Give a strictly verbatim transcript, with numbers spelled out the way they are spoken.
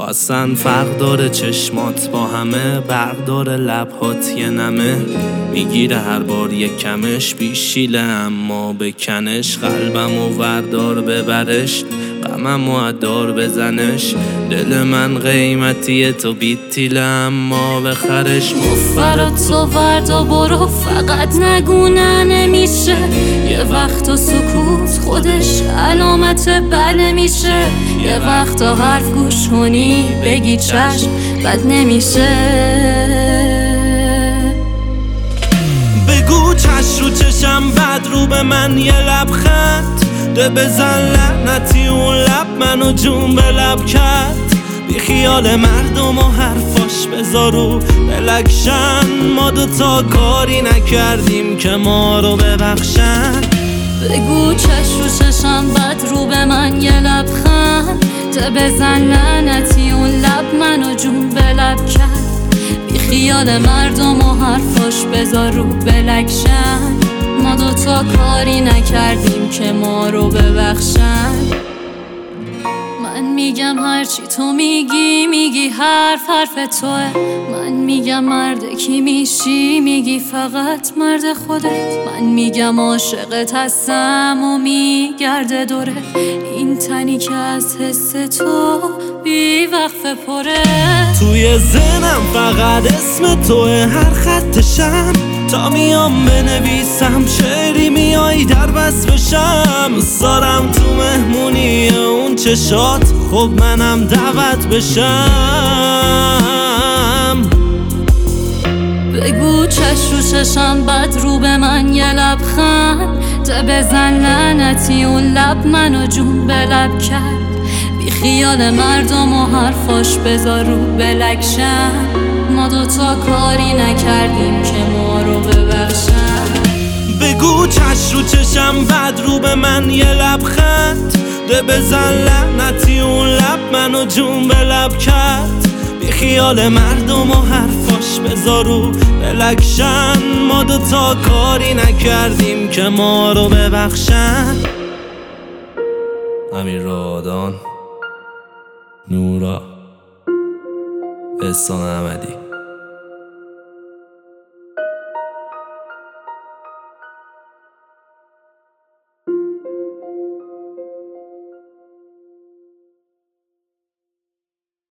اصلا فرق داره چشمات با همه، برق داره لبهات یه نمه، میگیره هر بار یک کمش بیشیله اما بکنش، قلبمو وردار ببرش غممو ادار بزنش، دل من قیمتیه تو بیتیله اما بخرش. مفرات تو وردا برو فقط نگونه نمیشه، یه وقتا سکوت خودش علامت بله میشه، یه وقتا حرف گوش کنی بگی چشم بد نمیشه. بگو چش رو چشم بد رو به من یه لبخند ده، بزن لعنتی اون لب منو جون به لب کرد، بی خیال مردم و حرفاش بذارو بلکشن، ما دوتا کاری نکردیم که ما رو ببخشن. بگو چش رو چشم بد رو به من یه لبخند ده، بزن لعنتی اون لب منو جون به لب کرد، بی خیال مردم و حرفاش بذارو بلکشن، ما دوتا کاری نکردیم که ما رو ببخشن. من میگم هرچی تو میگی میگی حرف حرف توه، من میگم مرد کی میشی میگی فقط مرد خودت، من میگم عاشقت هستم و میگرده دوره، این تنی که از حس تو بی وقفه پره. توی ذهنم فقط اسم توه هر خطشم، تا میام بنویسم شعری میای در بس بشم، سارم تو مهمونی اون چشات خب منم دعوت بشم. بگو چش رو چشم بد رو به من یه لبخند ده، بزن لعنتی اون لب منو جون به لب کرد، بی خیال مردم و حرفاش بذارو بلکشن، ما دوتا کاری نکردیم که ما رو ببخشن. بگو چش رو چشم بد رو به من یه لبخند ده، بزن لعنتی اون لب منو جون به لب کرد، بی خیال مردم و حرفاش بذارو بلکشن، ما دوتا کاری نکردیم که ما رو ببخشن. امیر رادان، نورا، احسان احمدی.